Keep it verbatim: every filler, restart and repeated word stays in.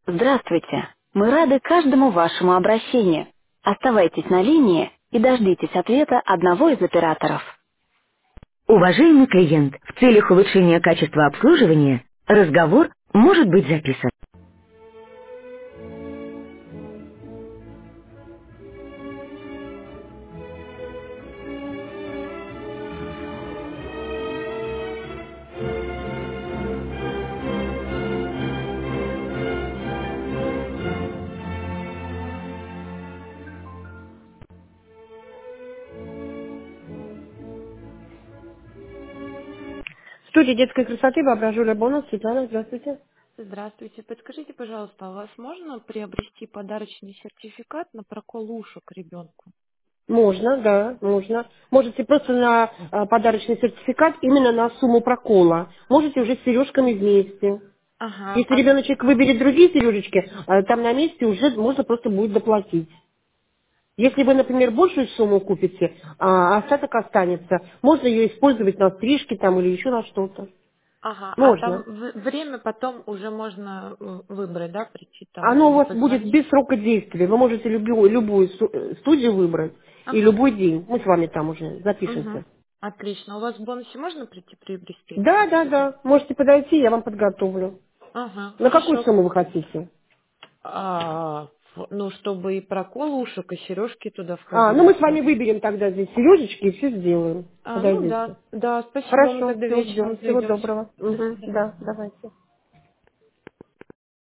Здравствуйте. Мы рады каждому вашему обращению. Оставайтесь на линии и дождитесь ответа одного из операторов. Уважаемый клиент, в целях улучшения качества обслуживания разговор может быть записан. Студия детской красоты Воображуля Бонус. Светлана, здравствуйте. Здравствуйте. Подскажите, пожалуйста, а у вас можно приобрести подарочный сертификат на прокол ушек ребенку? Можно, да, можно. Можете просто на а, подарочный сертификат именно на сумму прокола. Можете уже с сережками вместе. Ага. Если А, ребеночек выберет другие сережечки, а, там на месте уже можно просто будет доплатить. Если вы, например, большую сумму купите, а остаток останется, можно ее использовать на стрижке там или еще на что-то. ага. А там Можно. в- время потом уже можно м, выбрать, да, прийти там Оно у или вас будет позвонить? без срока действия. Вы можете любую, любую сту- э, студию выбрать и Ага. любой день. Мы с вами там уже запишемся. Угу. Отлично. У вас в бонусе можно прийти приобрести этот Да, да, сертификат? да. Можете подойти, я вам подготовлю. Ага, На какую хорошо. сумму вы хотите? А, ф- ну, чтобы и прокол ушек, и сережки туда А, ну входили мы с вами тоже. выберем тогда здесь сережечки и все сделаем. А, ну да. Подойдите. Да, спасибо. Мы Хорошо, тогда все, вечером ждем. Всего зайдем. доброго. До Угу, свидания. да, давайте.